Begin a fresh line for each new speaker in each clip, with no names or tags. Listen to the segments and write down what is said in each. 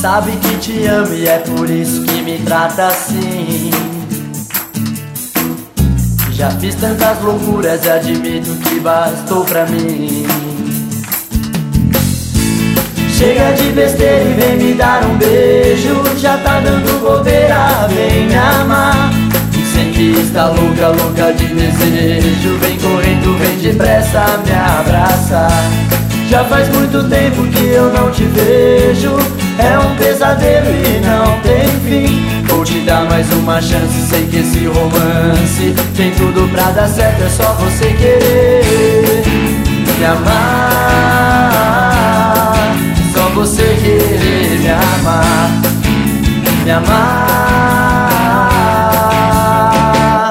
Sabe que te amo e é por isso que me trata assim. Já fiz tantas loucuras e admito que bastou pra mim. Chega de besteira e vem me dar um beijo. Já tá dando bobeira, vem me amar. Sei que está louca, louca de desejo. Vem correndo, vem depressa me abraçar. Já faz muito tempo que eu não te vejo. É um pesadelo e não tem fim. Vou te dar mais uma chance. Sei que esse romance tem tudo pra dar certo. É só você querer me amar. Só você querer me amar. Me amar.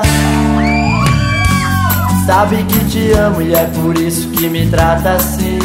Sabe que te amo e é por isso que me trata assim.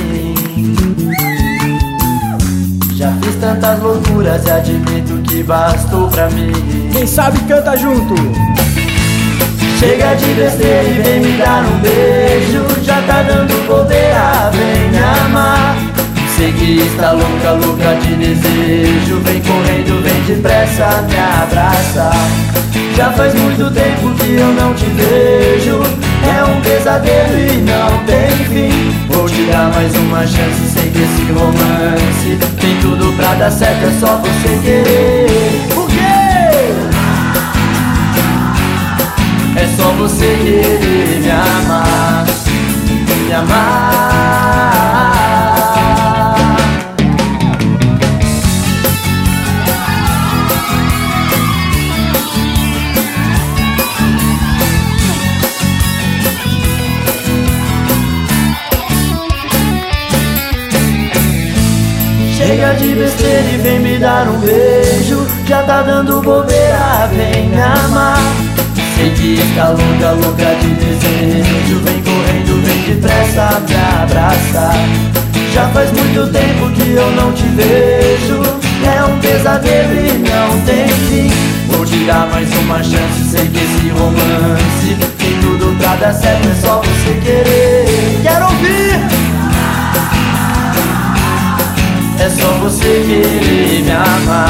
Já fiz tantas loucuras e admito que bastou pra mim.
Quem sabe canta junto.
Chega de besteira e vem me dar um beijo. Já tá dando bobeira, vem me amar. Sei que está louca, louca de desejo. Vem correndo, vem depressa me abraçar. Já faz muito tempo que eu não te vejo. É um pesadelo e não tem fim. Vou te dar mais uma chance. Sei que esse romance tem tudo pra dar certo. É só você querer.
Por quê?
É só você querer me amar. Me amar. Chega de besteira e vem me dar um beijo. Já tá dando bobeira, vem me amar. Sei que está louca, louca de desejo. Vem correndo, vem depressa me abraçar. Já faz muito tempo que eu não te vejo. É um pesadelo e não tem fim. Vou te dar mais uma chance. Sei que esse romance tem tudo pra dar certo. É só você querer.
Quero ouvir!
É só você querer me amar.